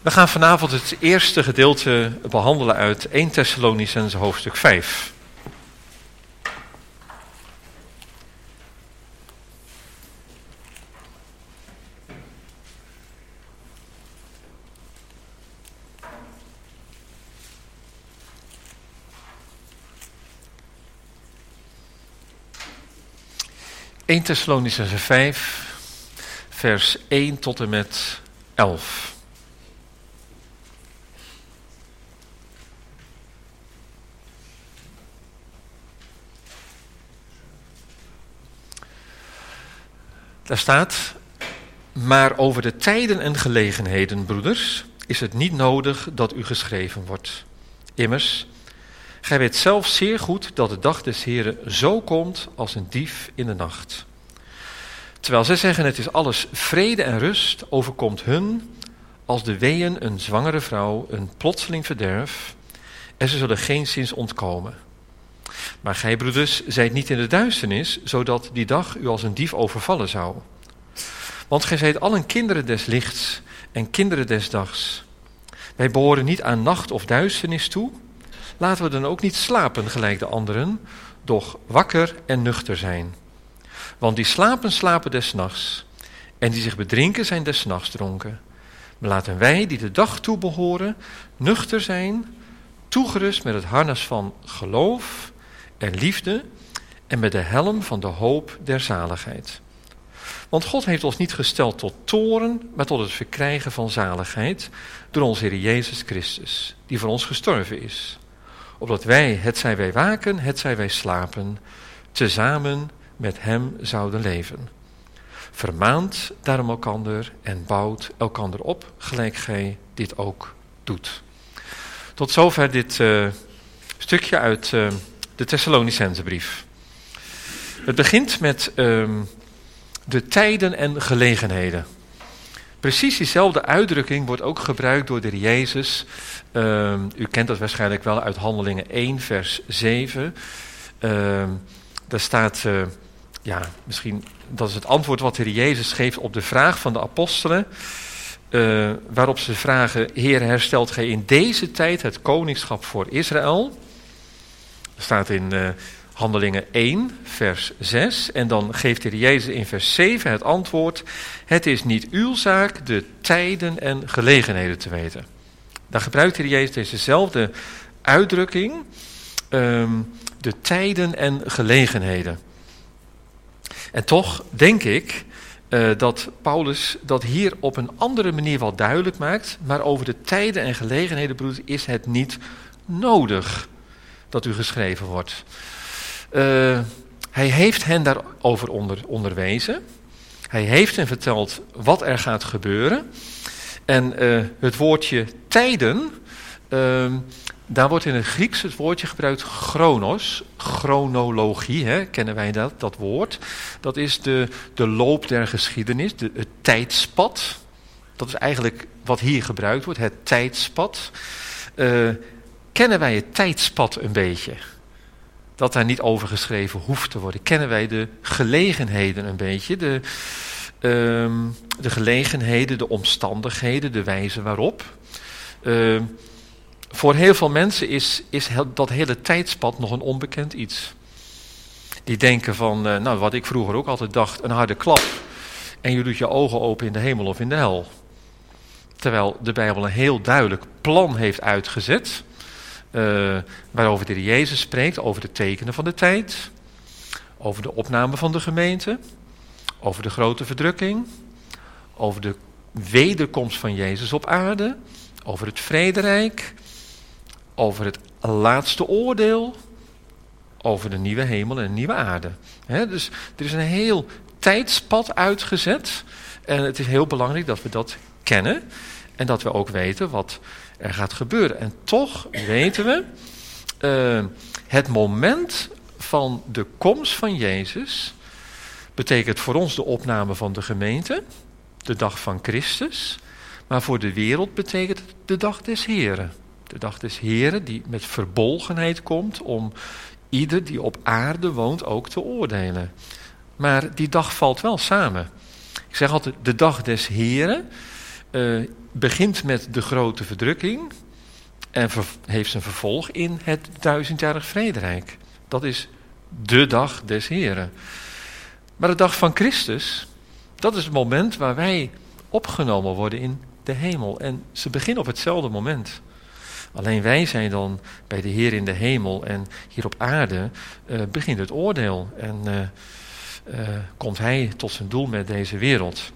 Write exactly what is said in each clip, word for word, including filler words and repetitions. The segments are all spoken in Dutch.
We gaan vanavond het eerste gedeelte behandelen uit eerste Thessalonicenzen hoofdstuk vijf. eerste Thessalonicenzen vijf, vers één tot en met elf. Daar staat: maar over de tijden en gelegenheden, broeders, is het niet nodig dat u geschreven wordt. Immers, gij weet zelf zeer goed dat de dag des Heren zo komt als een dief in de nacht. Terwijl zij zeggen het is alles vrede en rust, overkomt hun als de weeën een zwangere vrouw een plotseling verderf, en ze zullen geenszins ontkomen. Maar gij, broeders, zijt niet in de duisternis, zodat die dag u als een dief overvallen zou. Want gij zijt allen kinderen des lichts en kinderen des dags. Wij behoren niet aan nacht of duisternis toe. Laten we dan ook niet slapen gelijk de anderen, doch wakker en nuchter zijn. Want die slapen, slapen des nachts, en die zich bedrinken zijn des nachts dronken. Maar laten wij, die de dag toebehoren, nuchter zijn, toegerust met het harnas van geloof en liefde en met de helm van de hoop der zaligheid. Want God heeft ons niet gesteld tot toorn, maar tot het verkrijgen van zaligheid door onze Heer Jezus Christus, die voor ons gestorven is. Opdat wij, hetzij wij waken, hetzij wij slapen, tezamen met hem zouden leven. Vermaant daarom elkander en bouwt elkander op, gelijk gij dit ook doet. Tot zover dit uh, stukje uit uh, de Thessalonicenzenbrief. Het begint met uh, de tijden en gelegenheden. Precies diezelfde uitdrukking wordt ook gebruikt door de Heer Jezus. Uh, u kent dat waarschijnlijk wel uit Handelingen één, vers zeven. Uh, daar staat, uh, ja, misschien dat is het antwoord wat de Heer Jezus geeft op de vraag van de apostelen. Uh, waarop ze vragen: Heer, herstelt gij in deze tijd het koningschap voor Israël? Dat staat in uh, Handelingen één, vers zes. En dan geeft de Heer Jezus in vers zeven het antwoord: het is niet uw zaak de tijden en gelegenheden te weten. Daar gebruikt de Heer Jezus dezezelfde uitdrukking, um, de tijden en gelegenheden. En toch denk ik uh, dat Paulus dat hier op een andere manier wel duidelijk maakt, maar over de tijden en gelegenheden, broeders, is het niet nodig dat u geschreven wordt. Uh, hij heeft hen daarover onder, onderwezen. Hij heeft hen verteld wat er gaat gebeuren. En uh, het woordje tijden, uh, daar wordt in het Grieks het woordje gebruikt chronos, chronologie, hè, kennen wij dat, dat woord. Dat is de, de loop der geschiedenis, de, het tijdspad. Dat is eigenlijk wat hier gebruikt wordt, het tijdspad. Uh, kennen wij het tijdspad een beetje? Dat daar niet over geschreven hoeft te worden. Kennen wij de gelegenheden een beetje? De, um, de gelegenheden, de omstandigheden, de wijze waarop. Uh, voor heel veel mensen is, is dat hele tijdspad nog een onbekend iets. Die denken van, uh, nou wat ik vroeger ook altijd dacht, een harde klap. En je doet je ogen open in de hemel of in de hel. Terwijl de Bijbel een heel duidelijk plan heeft uitgezet. Uh, waarover de Heer Jezus spreekt, over de tekenen van de tijd, over de opname van de gemeente, over de grote verdrukking, over de wederkomst van Jezus op aarde, over het vrederijk, over het laatste oordeel, over de nieuwe hemel en de nieuwe aarde. He, dus er is een heel tijdspad uitgezet en het is heel belangrijk dat we dat kennen en dat we ook weten wat er gaat gebeuren. En toch weten we, uh, het moment van de komst van Jezus betekent voor ons de opname van de gemeente, de dag van Christus, maar voor de wereld betekent het de dag des Heren. De dag des Heren die met verbolgenheid komt om ieder die op aarde woont ook te oordelen. Maar die dag valt wel samen. Ik zeg altijd de dag des Heren. uh, begint met de grote verdrukking en ver- heeft zijn vervolg in het duizendjarig vrederijk. Dat is de dag des Heren. Maar de dag van Christus, dat is het moment waar wij opgenomen worden in de hemel. En ze beginnen op hetzelfde moment. Alleen wij zijn dan bij de Heer in de hemel en hier op aarde uh, begint het oordeel. En uh, uh, komt Hij tot zijn doel met deze wereld.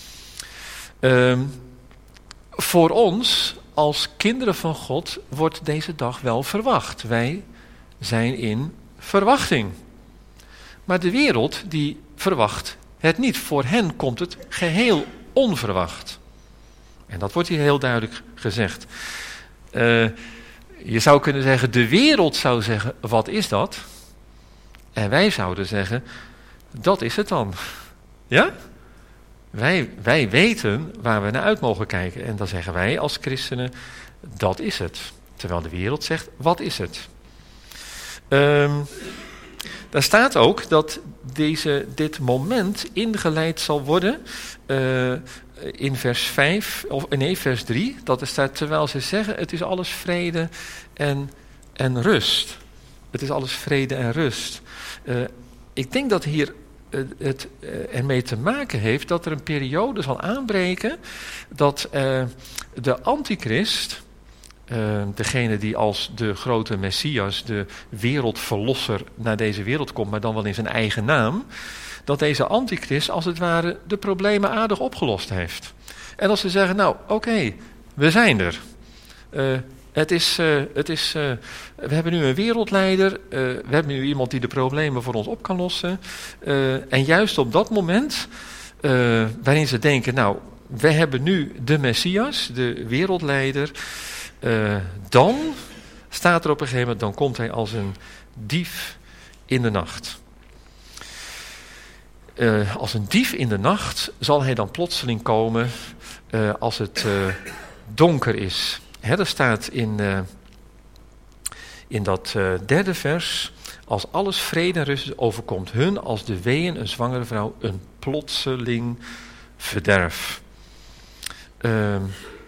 Uh, voor ons als kinderen van God wordt deze dag wel verwacht. Wij zijn in verwachting. Maar de wereld die verwacht het niet. Voor hen komt het geheel onverwacht. En dat wordt hier heel duidelijk gezegd. Uh, je zou kunnen zeggen, de wereld zou zeggen, wat is dat? En wij zouden zeggen, dat is het dan. Ja? Wij, wij weten waar we naar uit mogen kijken. En dan zeggen wij als christenen, dat is het. Terwijl de wereld zegt, wat is het? Um, daar staat ook dat deze, dit moment ingeleid zal worden uh, in vers vijf, of nee, vers drie. Dat er staat, terwijl ze zeggen, het is alles vrede en, en rust. Het is alles vrede en rust. Uh, ik denk dat hier uh, het uh, ermee te maken heeft dat er een periode zal aanbreken dat uh, de antichrist, Uh, degene die als de grote Messias, de wereldverlosser naar deze wereld komt, maar dan wel in zijn eigen naam, dat deze antichrist als het ware de problemen aardig opgelost heeft. En als ze zeggen, nou oké, okay, we zijn er. Uh, het is, uh, het is, uh, we hebben nu een wereldleider, uh, we hebben nu iemand die de problemen voor ons op kan lossen. Uh, en juist op dat moment, uh, waarin ze denken, nou, we hebben nu de Messias, de wereldleider. Uh, dan staat er op een gegeven moment, dan komt hij als een dief in de nacht. Uh, als een dief in de nacht zal hij dan plotseling komen uh, als het uh, donker is. Hè, er staat in, uh, in dat uh, derde vers, als alles vrede en rust overkomt hun, als de weeën een zwangere vrouw, een plotseling verderf. Uh,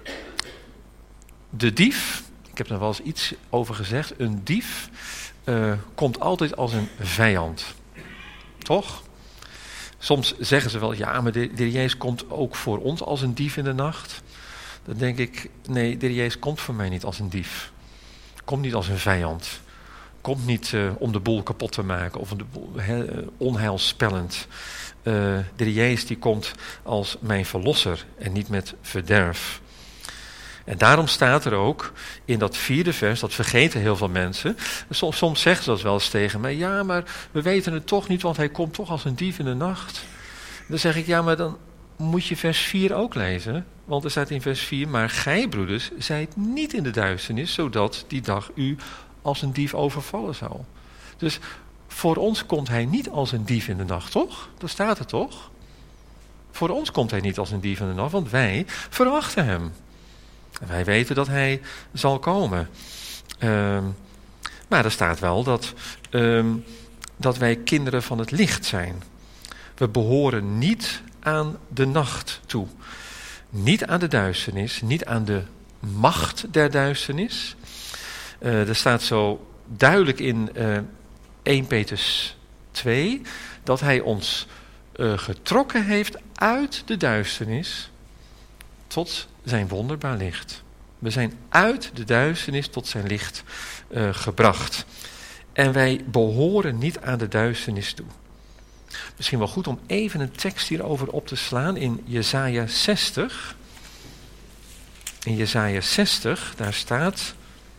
De dief, ik heb er wel eens iets over gezegd, een dief uh, komt altijd als een vijand. Toch? Soms zeggen ze wel, ja, maar de, de Heer Jezus komt ook voor ons als een dief in de nacht. Dan denk ik, nee, de Heer Jezus komt voor mij niet als een dief. Komt niet als een vijand. Komt niet uh, om de boel kapot te maken of de boel, he, onheilspellend. Uh, de Heer Jezus die komt als mijn verlosser en niet met verderf. En daarom staat er ook in dat vierde vers, dat vergeten heel veel mensen. Soms, soms zeggen ze dat wel eens tegen mij. Ja, maar we weten het toch niet, want hij komt toch als een dief in de nacht. Dan zeg ik, ja, maar dan moet je vers vier ook lezen. Want er staat in vers vier, maar gij, broeders, zijt niet in de duisternis, zodat die dag u als een dief overvallen zal. Dus voor ons komt hij niet als een dief in de nacht, toch? Dat staat er toch? Voor ons komt hij niet als een dief in de nacht, want wij verwachten hem. Wij weten dat hij zal komen. Um, maar er staat wel dat, um, dat wij kinderen van het licht zijn. We behoren niet aan de nacht toe. Niet aan de duisternis, niet aan de macht der duisternis. Uh, er staat zo duidelijk in uh, eerste Petrus twee dat hij ons uh, getrokken heeft uit de duisternis tot zijn wonderbaar licht. We zijn uit de duisternis tot zijn licht uh, gebracht. En wij behoren niet aan de duisternis toe. Misschien wel goed om even een tekst hierover op te slaan in Jesaja zestig. In Jesaja zestig, daar staat...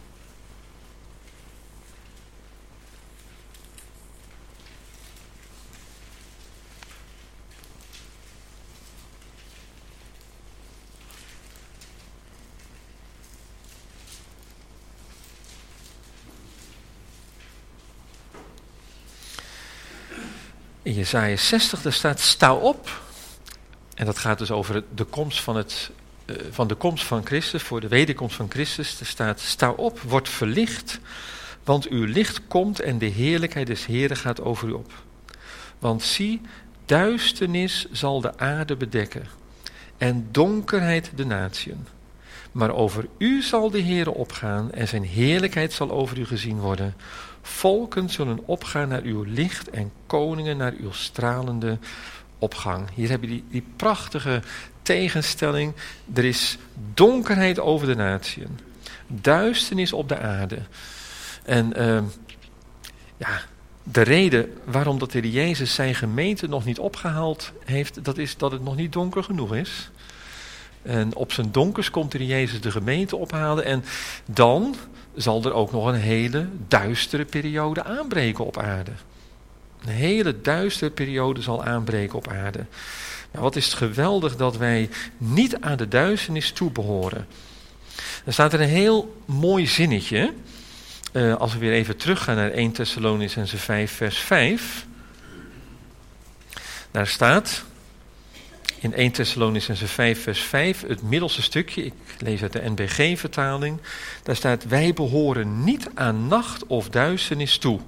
In Jesaja zestig, daar staat, sta op. En dat gaat dus over de komst van, het, uh, van de komst van Christus, voor de wederkomst van Christus. Er staat, sta op, word verlicht, want uw licht komt en de heerlijkheid des Heeren gaat over u op. Want zie, duisternis zal de aarde bedekken en donkerheid de natieën. Maar over u zal de Heere opgaan en zijn heerlijkheid zal over u gezien worden. Volken zullen opgaan naar uw licht en koningen naar uw stralende opgang. Hier heb je die, die prachtige tegenstelling. Er is donkerheid over de natieën. Duisternis op de aarde. En uh, ja, de reden waarom dat de Heer Jezus zijn gemeente nog niet opgehaald heeft, dat is dat het nog niet donker genoeg is. En op zijn donkers komt de Heer Jezus de gemeente ophalen en dan zal er ook nog een hele duistere periode aanbreken op aarde. Een hele duistere periode zal aanbreken op aarde. Nou, wat is het geweldig dat wij niet aan de duisternis toebehoren. Er staat er een heel mooi zinnetje. Uh, als we weer even teruggaan naar Eerste Thessalonicenzen vijf vers vijf. Daar staat in Eerste Thessalonicenzen vijf vers vijf, het middelste stukje, ik lees uit de N B G-vertaling. Daar staat, wij behoren niet aan nacht of duisternis toe.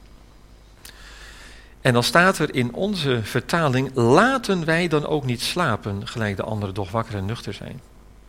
En dan staat er in onze vertaling, laten wij dan ook niet slapen, gelijk de anderen doch wakker en nuchter zijn.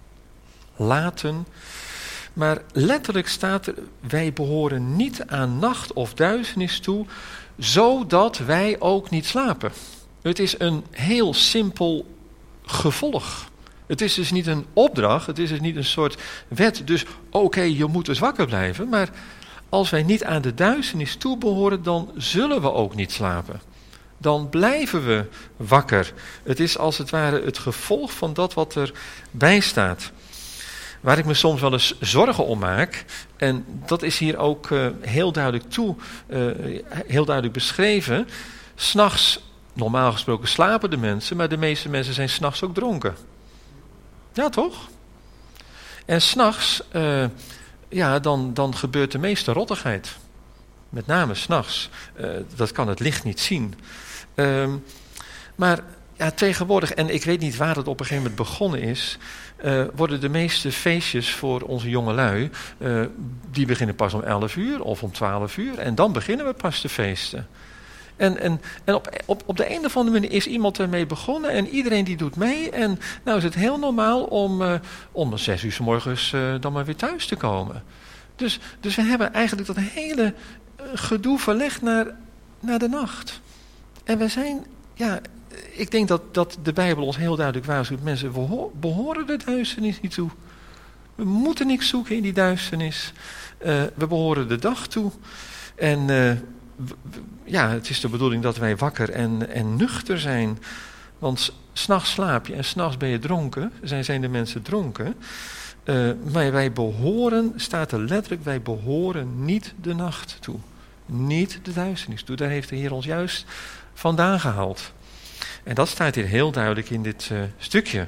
Laten, maar letterlijk staat er, wij behoren niet aan nacht of duisternis toe, zodat wij ook niet slapen. Het is een heel simpel gevolg. Het is dus niet een opdracht, het is dus niet een soort wet, dus oké, okay, je moet dus wakker blijven, maar als wij niet aan de duisternis toebehoren, dan zullen we ook niet slapen. Dan blijven we wakker. Het is als het ware het gevolg van dat wat erbij staat. Waar ik me soms wel eens zorgen om maak, en dat is hier ook uh, heel duidelijk toe, uh, heel duidelijk beschreven. 's Nachts, normaal gesproken slapen de mensen, maar de meeste mensen zijn 's nachts ook dronken. Ja, toch? En 's nachts, uh, ja, dan, dan gebeurt de meeste rottigheid. Met name 's nachts. Uh, dat kan het licht niet zien. Uh, maar ja, tegenwoordig, en ik weet niet waar het op een gegeven moment begonnen is, Uh, worden de meeste feestjes voor onze jongelui, uh, die beginnen pas om elf uur of om twaalf uur en dan beginnen we pas te feesten. En, en, en op, op, op de een of andere manier is iemand ermee begonnen en iedereen die doet mee. En nou is het heel normaal om, uh, om zes uur 's morgens uh, dan maar weer thuis te komen. Dus, dus we hebben eigenlijk dat hele uh, gedoe verlegd naar, naar de nacht. En we zijn, ja, ik denk dat, dat de Bijbel ons heel duidelijk waarschuwt. Mensen, we ho- behoren de duisternis niet toe. We moeten niks zoeken in die duisternis. Uh, we behoren de dag toe. En uh, w- w- ja, het is de bedoeling dat wij wakker en, en nuchter zijn. Want 's nachts slaap je en 's nachts ben je dronken. Zijn, zijn de mensen dronken. Uh, maar wij behoren, staat er letterlijk, wij behoren niet de nacht toe. Niet de duisternis toe. Daar heeft de Heer ons juist vandaan gehaald. En dat staat hier heel duidelijk in dit uh, stukje.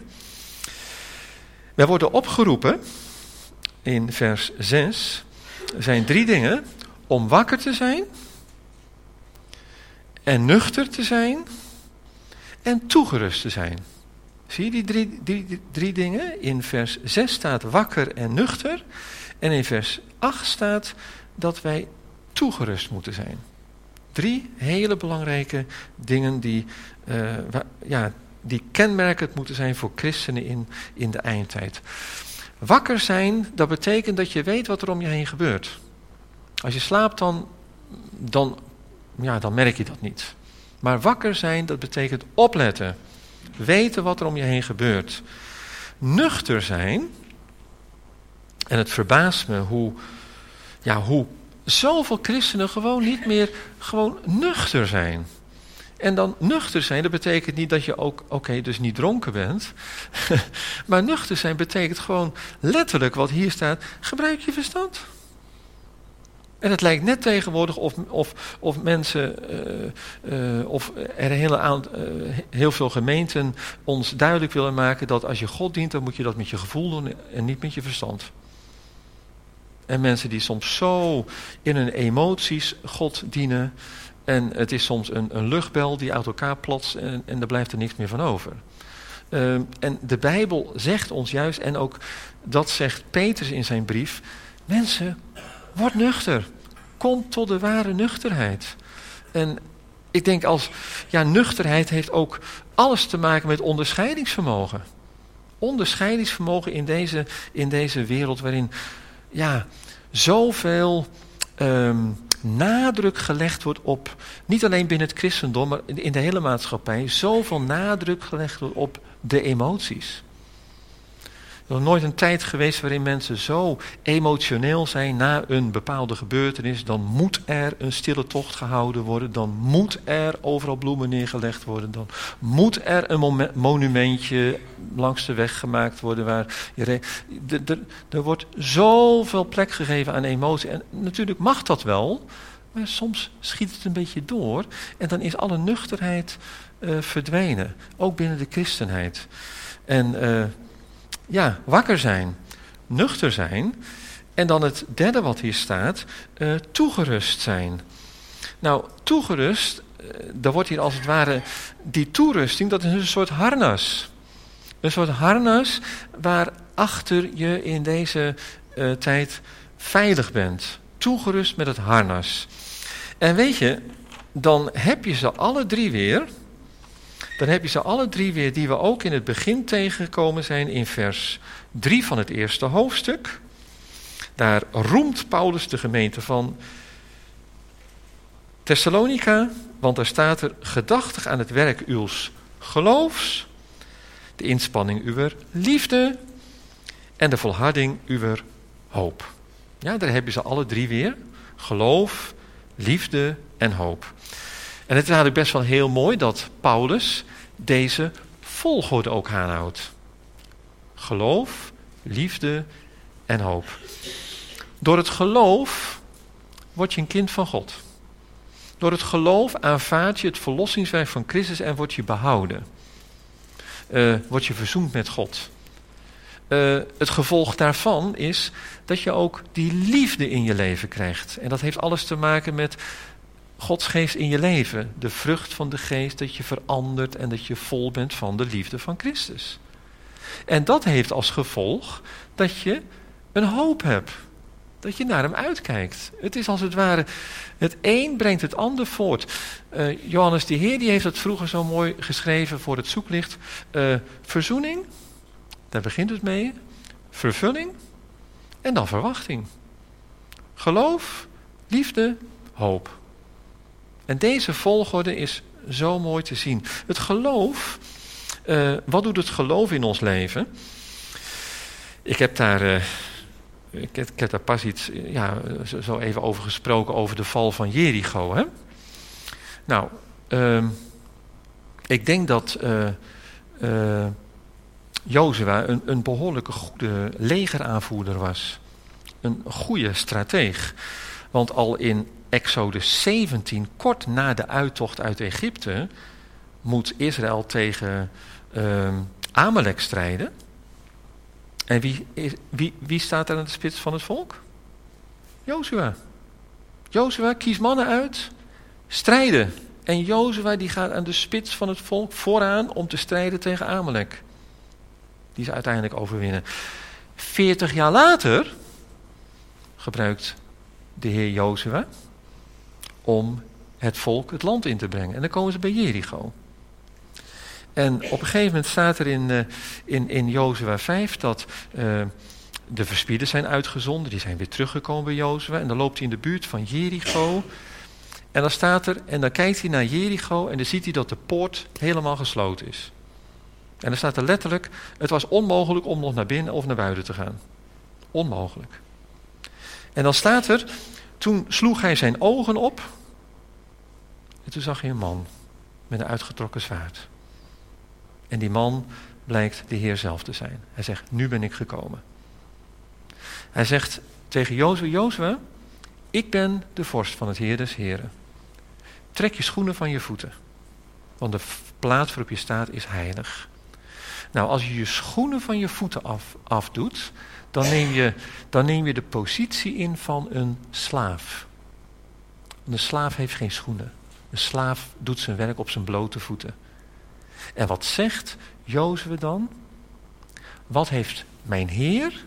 Wij worden opgeroepen, in vers zes, er zijn drie dingen, om wakker te zijn, en nuchter te zijn, en toegerust te zijn. Zie je die drie, drie, drie dingen? In vers zes staat wakker en nuchter, en in vers acht staat dat wij toegerust moeten zijn. Drie hele belangrijke dingen die, uh, wa- ja, die kenmerkend moeten zijn voor christenen in, in de eindtijd. Wakker zijn, dat betekent dat je weet wat er om je heen gebeurt. Als je slaapt, dan, dan, ja, dan merk je dat niet. Maar wakker zijn, dat betekent opletten. Weten wat er om je heen gebeurt. Nuchter zijn, en het verbaast me hoe, ja, hoe zoveel christenen gewoon niet meer gewoon nuchter zijn. En dan nuchter zijn, dat betekent niet dat je ook, oké, okay, dus niet dronken bent. Maar nuchter zijn betekent gewoon letterlijk wat hier staat, gebruik je verstand. En het lijkt net tegenwoordig of, of, of mensen, uh, uh, of er hele aan, uh, heel veel gemeenten ons duidelijk willen maken dat als je God dient, dan moet je dat met je gevoel doen en niet met je verstand. En mensen die soms zo in hun emoties God dienen. En het is soms een, een luchtbel die uit elkaar plotst en, en daar blijft er niks meer van over. Uh, en de Bijbel zegt ons juist, en ook dat zegt Petrus in zijn brief, mensen, word nuchter. Kom tot de ware nuchterheid. En ik denk als, ja, nuchterheid heeft ook alles te maken met onderscheidingsvermogen. onderscheidingsvermogen in deze, in deze wereld waarin ja, zoveel um, nadruk gelegd wordt op, niet alleen binnen het christendom, maar in de hele maatschappij, zoveel nadruk gelegd wordt op de emoties. Er is nooit een tijd geweest waarin mensen zo emotioneel zijn na een bepaalde gebeurtenis. Dan moet er een stille tocht gehouden worden. Dan moet er overal bloemen neergelegd worden. Dan moet er een monumentje langs de weg gemaakt worden. Waar je re- de, de, er wordt zoveel plek gegeven aan emotie. En natuurlijk mag dat wel. Maar soms schiet het een beetje door. En dan is alle nuchterheid uh, verdwenen. Ook binnen de christenheid. En uh, ja, wakker zijn. Nuchter zijn. En dan het derde wat hier staat. Uh, toegerust zijn. Nou, toegerust. Uh, daar wordt hier als het ware. Die toerusting, dat is een soort harnas. Een soort harnas waarachter je in deze uh, tijd veilig bent. Toegerust met het harnas. En weet je, dan heb je ze alle drie weer. Dan heb je ze alle drie weer die we ook in het begin tegengekomen zijn in vers drie van het eerste hoofdstuk. Daar roemt Paulus de gemeente van Thessalonica, want daar staat er gedachtig aan het werk uws geloofs, de inspanning uwer liefde en de volharding uwer hoop. Ja, daar heb je ze alle drie weer. Geloof, liefde en hoop. En het is eigenlijk best wel heel mooi dat Paulus deze volgorde ook aanhoudt. Geloof, liefde en hoop. Door het geloof word je een kind van God. Door het geloof aanvaard je het verlossingswerk van Christus en word je behouden. Uh, word je verzoend met God. Uh, het gevolg daarvan is dat je ook die liefde in je leven krijgt. En dat heeft alles te maken met Gods geest in je leven. De vrucht van de geest, dat je verandert en dat je vol bent van de liefde van Christus. En dat heeft als gevolg dat je een hoop hebt. Dat je naar hem uitkijkt. Het is als het ware, het een brengt het ander voort. Uh, Johannes de Heer die heeft het vroeger zo mooi geschreven voor het zoeklicht. Uh, verzoening, daar begint het mee. Vervulling en dan verwachting. Geloof, liefde, hoop. En deze volgorde is zo mooi te zien. Het geloof, uh, wat doet het geloof in ons leven? Ik heb daar, uh, ik, heb, ik heb daar pas iets, ja, zo, zo even over gesproken over de val van Jericho. Hè? Nou, uh, ik denk dat uh, uh, Jozua een, een behoorlijke goede legeraanvoerder was. Een goede strateeg. Want al in Exodus zeventien, kort na de uittocht uit Egypte, moet Israël tegen uh, Amalek strijden. En wie, wie, wie staat er aan de spits van het volk? Jozua. Jozua kiest mannen uit, strijden. En Jozua die gaat aan de spits van het volk vooraan om te strijden tegen Amalek. Die ze uiteindelijk overwinnen. Veertig jaar later gebruikt de Heer Jozua om het volk het land in te brengen. En dan komen ze bij Jericho. En op een gegeven moment staat er in, uh, in, in Jozua vijf dat uh, de verspieders zijn uitgezonden. Die zijn weer teruggekomen bij Jozua. En dan loopt hij in de buurt van Jericho. En dan staat er, en dan kijkt hij naar Jericho en dan ziet hij dat de poort helemaal gesloten is. En dan staat er letterlijk, het was onmogelijk om nog naar binnen of naar buiten te gaan. Onmogelijk. En dan staat er, toen sloeg hij zijn ogen op en toen zag hij een man met een uitgetrokken zwaard. En die man blijkt de Heer zelf te zijn. Hij zegt, nu ben ik gekomen. Hij zegt tegen Jozua, Jozua, ik ben de vorst van het Heer des Heren. Trek je schoenen van je voeten, want de plaats waarop je staat is heilig. Nou, als je je schoenen van je voeten af, afdoet, dan neem, je, dan neem je de positie in van een slaaf. Want een slaaf heeft geen schoenen. Een slaaf doet zijn werk op zijn blote voeten. En wat zegt Jozua dan? Wat heeft mijn Heer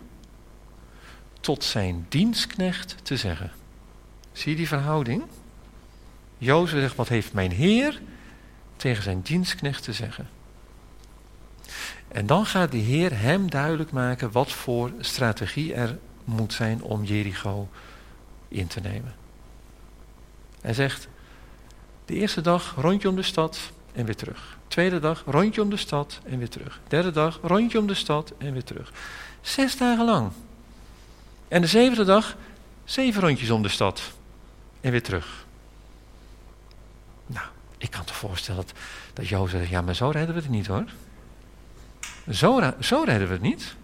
tot zijn dienstknecht te zeggen? Zie je die verhouding? Jozua zegt, wat heeft mijn Heer tegen zijn dienstknecht te zeggen? En dan gaat de Heer hem duidelijk maken wat voor strategie er moet zijn om Jericho in te nemen. Hij zegt, de eerste dag rondje om de stad en weer terug. Tweede dag rondje om de stad en weer terug. Derde dag rondje om de stad en weer terug. Zes dagen lang. En de zevende dag zeven rondjes om de stad en weer terug. Nou, ik kan toch voorstellen dat, dat Jozef zegt, ja, maar zo redden we het niet hoor. Zo, zo redden we het niet.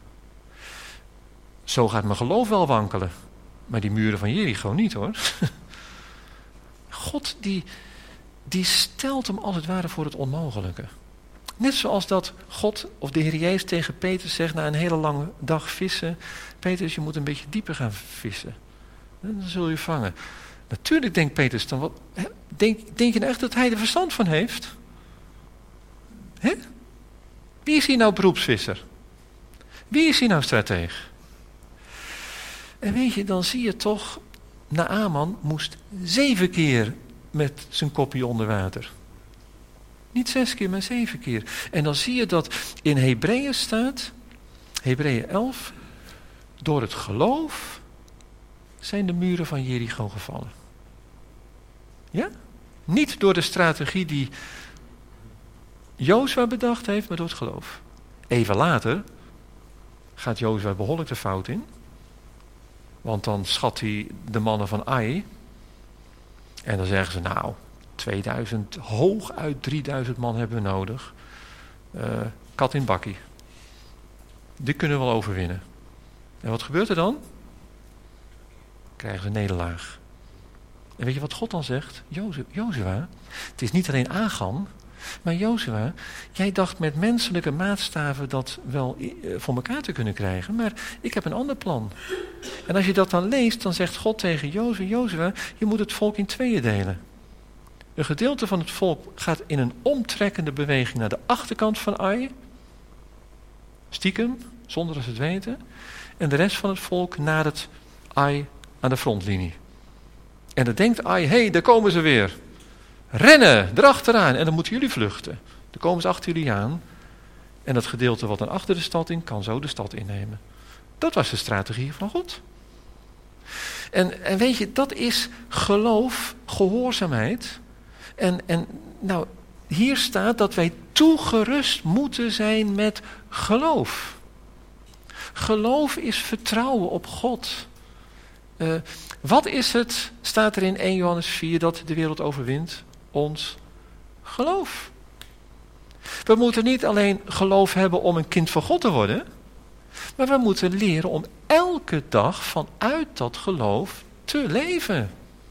Zo gaat mijn geloof wel wankelen. Maar die muren van Jericho niet hoor. God die, die stelt hem als het ware voor het onmogelijke. Net zoals dat God of de Heer Jezus tegen Petrus zegt na een hele lange dag vissen. Petrus, je moet een beetje dieper gaan vissen. Dan zul je vangen. Natuurlijk denkt Petrus dan, wat, denk, denk je nou echt dat hij er verstand van heeft? Hè? Wie is hier nou beroepsvisser? Wie is hier nou strateeg? En weet je, dan zie je toch, Naaman moest zeven keer met zijn kopje onder water. Niet zes keer, maar zeven keer. En dan zie je dat in Hebreeën staat, Hebreeën elf, door het geloof zijn de muren van Jericho gevallen. Ja? Niet door de strategie die Jozua bedacht heeft, maar door het geloof. Even later gaat Jozua behoorlijk de fout in. Want dan schat hij de mannen van Ai. En dan zeggen ze, nou, tweeduizend, hooguit drieduizend man hebben we nodig. Uh, kat in bakkie. Die kunnen we wel overwinnen. En wat gebeurt er dan? Krijgen ze een nederlaag. En weet je wat God dan zegt? Jozua, het is niet alleen Achan, maar Jozua, jij dacht met menselijke maatstaven dat wel voor elkaar te kunnen krijgen, maar ik heb een ander plan. En als je dat dan leest, dan zegt God tegen Jozua, Jozua, je moet het volk in tweeën delen. Een gedeelte van het volk gaat in een omtrekkende beweging naar de achterkant van Ai, stiekem, zonder dat ze het weten, en de rest van het volk naar het Ai aan de frontlinie. En dan denkt Ai, hé, hey, daar komen ze weer. Rennen, erachteraan. En dan moeten jullie vluchten. Dan komen ze achter jullie aan. En dat gedeelte wat dan achter de stad in, kan zo de stad innemen. Dat was de strategie van God. En, en weet je, dat is geloof, gehoorzaamheid. En, en nou, hier staat dat wij toegerust moeten zijn met geloof. Geloof is vertrouwen op God. Uh, wat is het, staat er in eerste Johannes vier, dat de wereld overwint? Ons geloof. We moeten niet alleen geloof hebben om een kind van God te worden, maar we moeten leren om elke dag vanuit dat geloof te leven.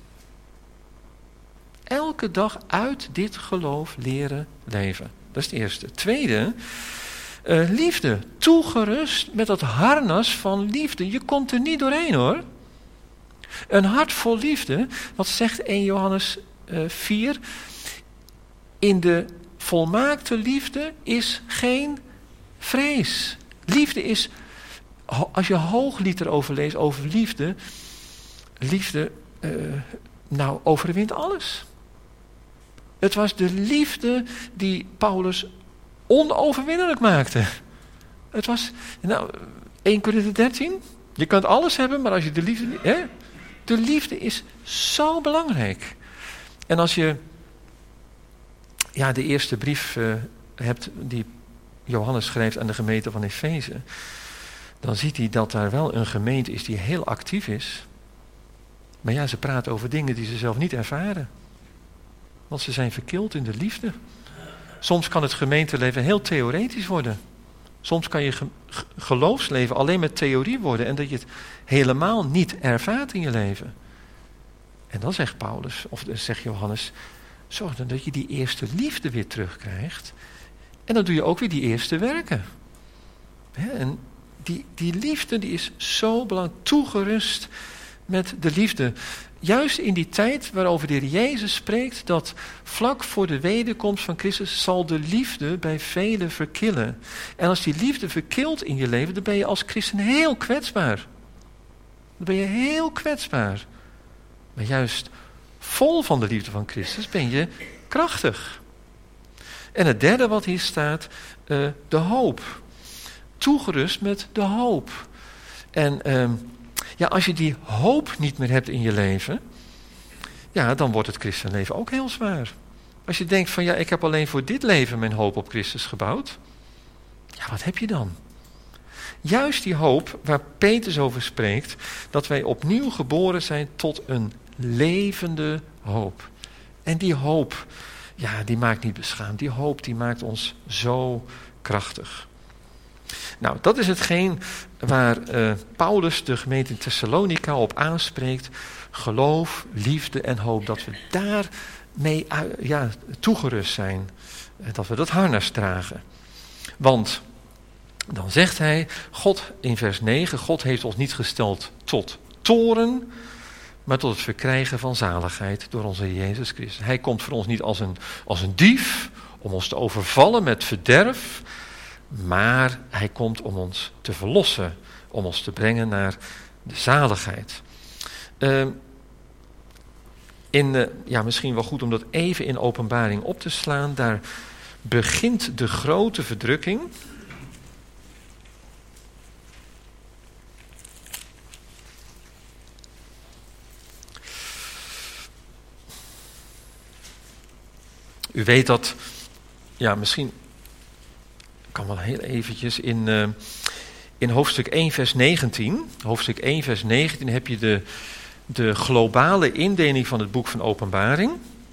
Elke dag uit dit geloof leren leven. Dat is het eerste. Tweede, uh, liefde. Toegerust met dat harnas van liefde. Je komt er niet doorheen hoor. Een hart vol liefde, wat zegt eerste Johannes vier, in de volmaakte liefde is geen vrees. Liefde is, als je Hooglied erover leest, over liefde, liefde, uh, nou, overwint alles. Het was de liefde die Paulus onoverwinnelijk maakte. Het was, nou, eerste Korinthe dertien, je kunt alles hebben, maar als je de liefde niet, hè? De liefde is zo belangrijk. En als je ja, de eerste brief uh, hebt die Johannes schrijft aan de gemeente van Efeze, dan ziet hij dat daar wel een gemeente is die heel actief is. Maar ja, ze praten over dingen die ze zelf niet ervaren. Want ze zijn verkild in de liefde. Soms kan het gemeenteleven heel theoretisch worden. Soms kan je ge- geloofsleven alleen met theorie worden en dat je het helemaal niet ervaart in je leven. En dan zegt Paulus, of zegt Johannes, zorg dan dat je die eerste liefde weer terugkrijgt. En dan doe je ook weer die eerste werken. He, en die, die liefde die is zo belangrijk, toegerust met de liefde. Juist in die tijd waarover de Heer Jezus spreekt, dat vlak voor de wederkomst van Christus zal de liefde bij velen verkillen. En als die liefde verkilt in je leven, dan ben je als christen heel kwetsbaar. Dan ben je heel kwetsbaar. Maar juist vol van de liefde van Christus ben je krachtig. En het derde wat hier staat, uh, de hoop. Toegerust met de hoop. En uh, ja, als je die hoop niet meer hebt in je leven, ja, dan wordt het christenleven ook heel zwaar. Als je denkt van ja, ik heb alleen voor dit leven mijn hoop op Christus gebouwd. Ja, wat heb je dan? Juist die hoop waar Petrus over spreekt, dat wij opnieuw geboren zijn tot een levende hoop. En die hoop, ja, die maakt niet beschaamd. Die hoop, die maakt ons zo krachtig. Nou, dat is hetgeen waar uh, Paulus de gemeente in Thessalonica op aanspreekt. Geloof, liefde en hoop. Dat we daarmee uh, ja, toegerust zijn. Dat we dat harnas dragen. Want dan zegt hij, God in vers negen, God heeft ons niet gesteld tot toorn, maar tot het verkrijgen van zaligheid door onze Heer Jezus Christus. Hij komt voor ons niet als een, als een dief, om ons te overvallen met verderf, maar hij komt om ons te verlossen, om ons te brengen naar de zaligheid. Uh, in, uh, ja, misschien wel goed om dat even in Openbaring op te slaan, daar begint de grote verdrukking. U weet dat, ja, misschien, ik kan wel heel eventjes, in, uh, in hoofdstuk één vers negentien, hoofdstuk één vers negentien heb je de, de globale indeling van het boek van Openbaring.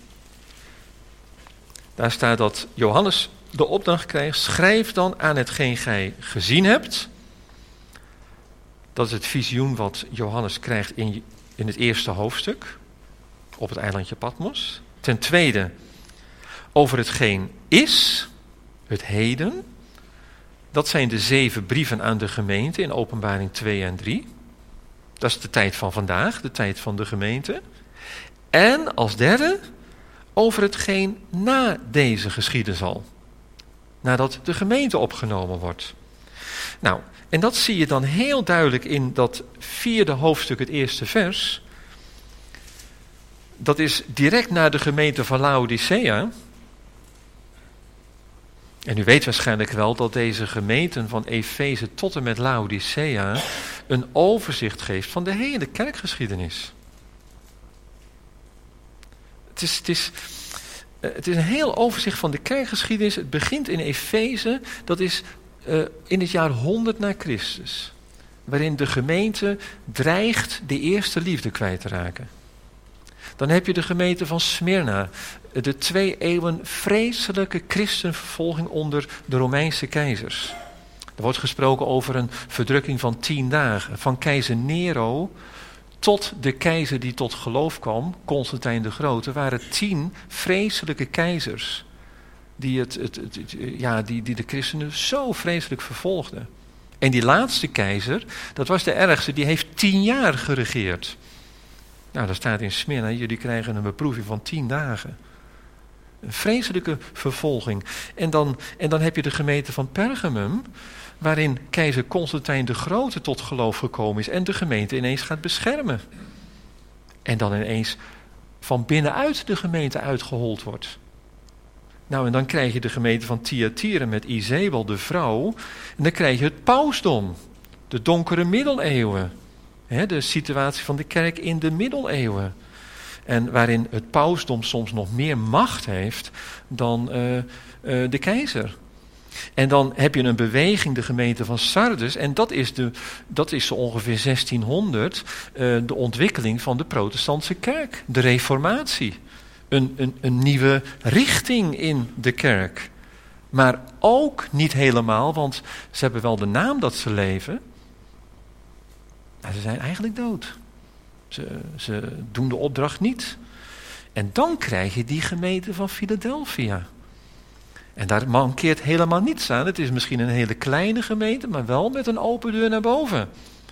Daar staat dat Johannes de opdracht krijgt, schrijf dan aan hetgeen gij gezien hebt. Dat is het visioen wat Johannes krijgt in, in het eerste hoofdstuk, op het eilandje Patmos. Ten tweede, over hetgeen is, het heden. Dat zijn de zeven brieven aan de gemeente in Openbaring twee en drie. Dat is de tijd van vandaag, de tijd van de gemeente. En als derde, over hetgeen na deze geschieden zal. Nadat de gemeente opgenomen wordt. Nou, en dat zie je dan heel duidelijk in dat vierde hoofdstuk, het eerste vers. Dat is direct na de gemeente van Laodicea. En u weet waarschijnlijk wel dat deze gemeenten van Efeze tot en met Laodicea een overzicht geeft van de hele kerkgeschiedenis. Het is, het is, het is een heel overzicht van de kerkgeschiedenis. Het begint in Efeze, dat is uh, in het jaar honderd na Christus. Waarin de gemeente dreigt de eerste liefde kwijt te raken. Dan heb je de gemeente van Smyrna, de twee eeuwen vreselijke christenvervolging onder de Romeinse keizers. Er wordt gesproken over een verdrukking van tien dagen, van keizer Nero tot de keizer die tot geloof kwam, Constantijn de Grote, waren tien vreselijke keizers die, het, het, het, het, ja, die, die de christenen zo vreselijk vervolgden. En die laatste keizer, dat was de ergste, die heeft tien jaar geregeerd. Nou, daar staat in Smyrna, jullie krijgen een beproeving van tien dagen. Een vreselijke vervolging. En dan, en dan heb je de gemeente van Pergamum, waarin keizer Constantijn de Grote tot geloof gekomen is en de gemeente ineens gaat beschermen. En dan ineens van binnenuit de gemeente uitgehold wordt. Nou, en dan krijg je de gemeente van Thyatira met Izebel, de vrouw. En dan krijg je het pausdom, de donkere middeleeuwen. He, de situatie van de kerk in de middeleeuwen. En waarin het pausdom soms nog meer macht heeft dan uh, uh, de keizer. En dan heb je een beweging, de gemeente van Sardes. En dat is, de, dat is zo ongeveer zestienhonderd uh, de ontwikkeling van de protestantse kerk. De reformatie. Een, een, een nieuwe richting in de kerk. Maar ook niet helemaal, want ze hebben wel de naam dat ze leven. Maar ze zijn eigenlijk dood. Ze, ze doen de opdracht niet. En dan krijg je die gemeente van Philadelphia. En daar mankeert helemaal niets aan. Het is misschien een hele kleine gemeente, maar wel met een open deur naar boven.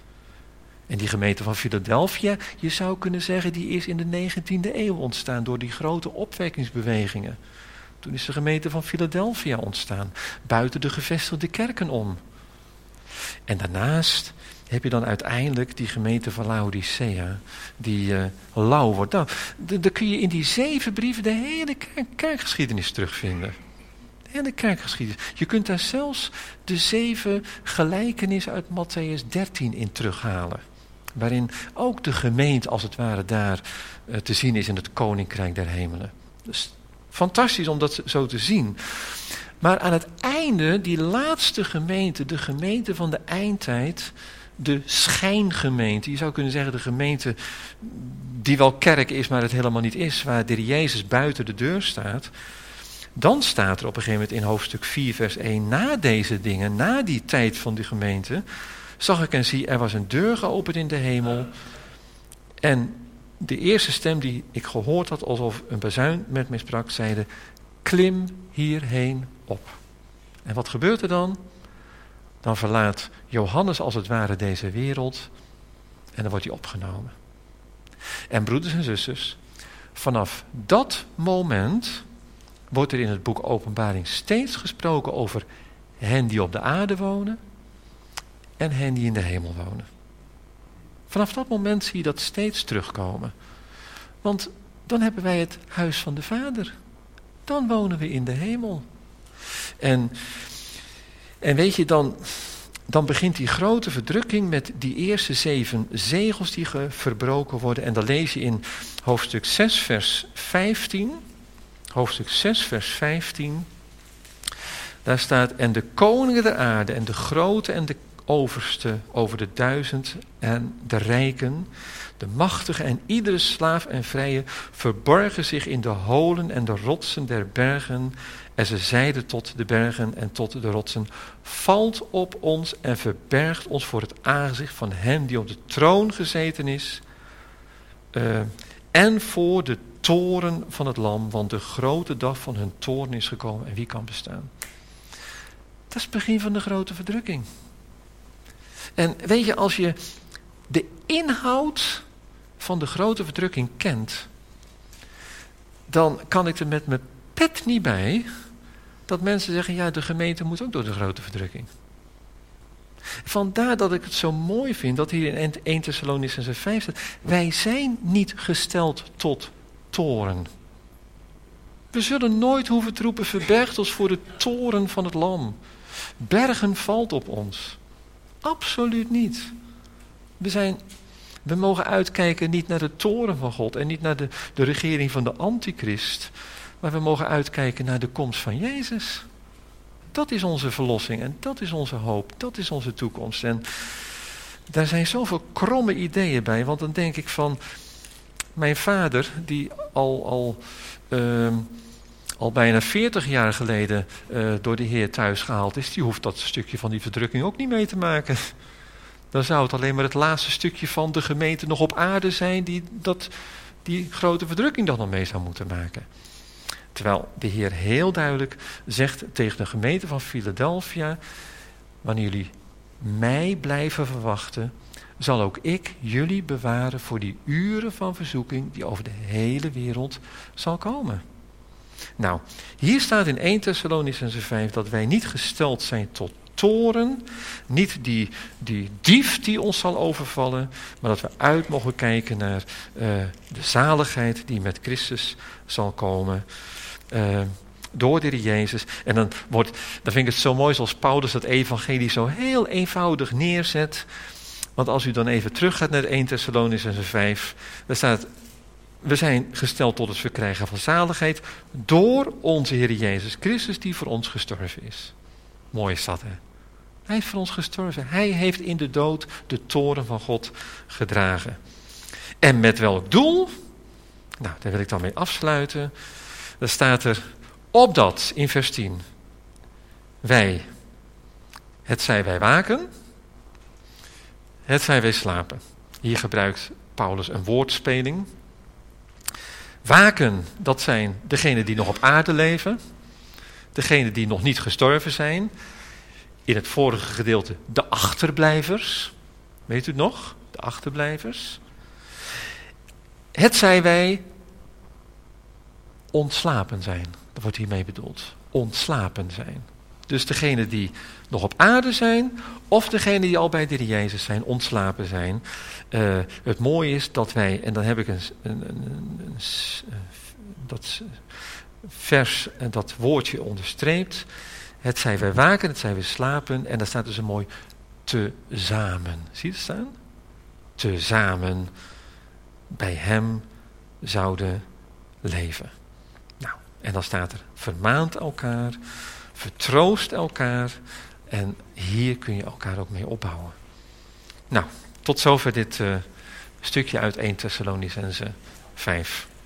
En die gemeente van Philadelphia, je zou kunnen zeggen, die is in de negentiende eeuw ontstaan door die grote opwekkingsbewegingen. Toen is de gemeente van Philadelphia ontstaan, buiten de gevestigde kerken om. En daarnaast heb je dan uiteindelijk die gemeente van Laodicea, die uh, lauw wordt. Nou, dan kun je in die zeven brieven de hele kerk, kerkgeschiedenis terugvinden. De hele kerkgeschiedenis. Je kunt daar zelfs de zeven gelijkenissen uit Mattheüs dertien in terughalen. Waarin ook de gemeente als het ware daar uh, te zien is in het koninkrijk der hemelen. Dus fantastisch om dat zo te zien. Maar aan het einde, die laatste gemeente, de gemeente van de eindtijd, de schijngemeente. Je zou kunnen zeggen de gemeente die wel kerk is, maar het helemaal niet is. Waar de Heer Jezus buiten de deur staat. Dan staat er op een gegeven moment in hoofdstuk vier vers één. Na deze dingen, na die tijd van die gemeente, zag ik en zie, er was een deur geopend in de hemel. En de eerste stem die ik gehoord had, alsof een bazuin met mij sprak, zeide: klim hierheen op. En wat gebeurt er dan? Dan verlaat Johannes als het ware deze wereld en dan wordt hij opgenomen. En broeders en zusters, vanaf dat moment wordt er in het boek Openbaring steeds gesproken over hen die op de aarde wonen en hen die in de hemel wonen. Vanaf dat moment zie je dat steeds terugkomen. Want dan hebben wij het huis van de Vader. Dan wonen we in de hemel. En, en weet je, dan, dan begint die grote verdrukking met die eerste zeven zegels die verbroken worden. En dan lees je in hoofdstuk zes vers vijftien. Hoofdstuk zes vers vijftien. Daar staat: en de koningen der aarde en de grote en de overste over de duizend en de rijken, de machtige en iedere slaaf en vrije verborgen zich in de holen en de rotsen der bergen. En ze zeiden tot de bergen en tot de rotsen: valt op ons en verbergt ons voor het aangezicht van hem die op de troon gezeten is. Uh, en voor de toren van het lam, want de grote dag van hun toorn is gekomen en wie kan bestaan? Dat is het begin van de grote verdrukking. En weet je, als je de inhoud van de grote verdrukking kent, dan kan ik er met mijn pet niet bij dat mensen zeggen: ja, de gemeente moet ook door de grote verdrukking. Vandaar dat ik het zo mooi vind dat hier in eerste Thessalonicenzen vijf staat: wij zijn niet gesteld tot toren. We zullen nooit hoeven te roepen: verbergt ons voor de toren van het lam. Bergen valt op ons. Absoluut niet. We, zijn, we mogen uitkijken niet naar de toren van God en niet naar de, de regering van de antichrist, maar we mogen uitkijken naar de komst van Jezus. Dat is onze verlossing en dat is onze hoop, dat is onze toekomst. En daar zijn zoveel kromme ideeën bij, want dan denk ik van mijn vader, die al, al, uh, al bijna veertig jaar geleden uh, door de Heer thuis gehaald is, die hoeft dat stukje van die verdrukking ook niet mee te maken. Dan zou het alleen maar het laatste stukje van de gemeente nog op aarde zijn die dat, die grote verdrukking dan nog mee zou moeten maken. Terwijl de Heer heel duidelijk zegt tegen de gemeente van Philadelphia: wanneer jullie mij blijven verwachten, zal ook ik jullie bewaren voor die uren van verzoeking die over de hele wereld zal komen. Nou, hier staat in eerste Thessalonicenzen vijf dat wij niet gesteld zijn tot toren, niet die, die dief die ons zal overvallen, maar dat we uit mogen kijken naar uh, de zaligheid die met Christus zal komen. Uh, door de Heer Jezus. En dan, wordt, dan vind ik het zo mooi zoals Paulus dat evangelie zo heel eenvoudig neerzet. Want als u dan even teruggaat naar eerste Thessalonicenzen vijf, daar staat: we zijn gesteld tot het verkrijgen van zaligheid door onze Heer Jezus Christus die voor ons gestorven is. Mooi is dat, hè? Hij heeft voor ons gestorven. Hij heeft in de dood de toren van God gedragen. En met welk doel? Nou, daar wil ik dan mee afsluiten. Dan staat er: opdat, in vers tien, wij, het zij wij waken, het zij wij slapen. Hier gebruikt Paulus een woordspeling. Waken, dat zijn degenen die nog op aarde leven, degenen die nog niet gestorven zijn. In het vorige gedeelte de achterblijvers. Weet u het nog? De achterblijvers. Het zij wij ontslapen zijn. Dat wordt hiermee bedoeld. Ontslapen zijn. Dus degene die nog op aarde zijn, of degene die al bij de Heer Jezus zijn, ontslapen zijn. Uh, het mooie is dat wij, en dan heb ik een, een, een, een, een dat vers en dat woordje onderstreept. Het zij wij waken, het zij wij slapen. En daar staat dus een mooi tezamen. Zie je het staan? Tezamen bij hem zouden leven. Nou, en dan staat er vermaant elkaar, vertroost elkaar. En hier kun je elkaar ook mee opbouwen. Nou, tot zover dit uh, stukje uit eerste Thessalonicenzen vijf.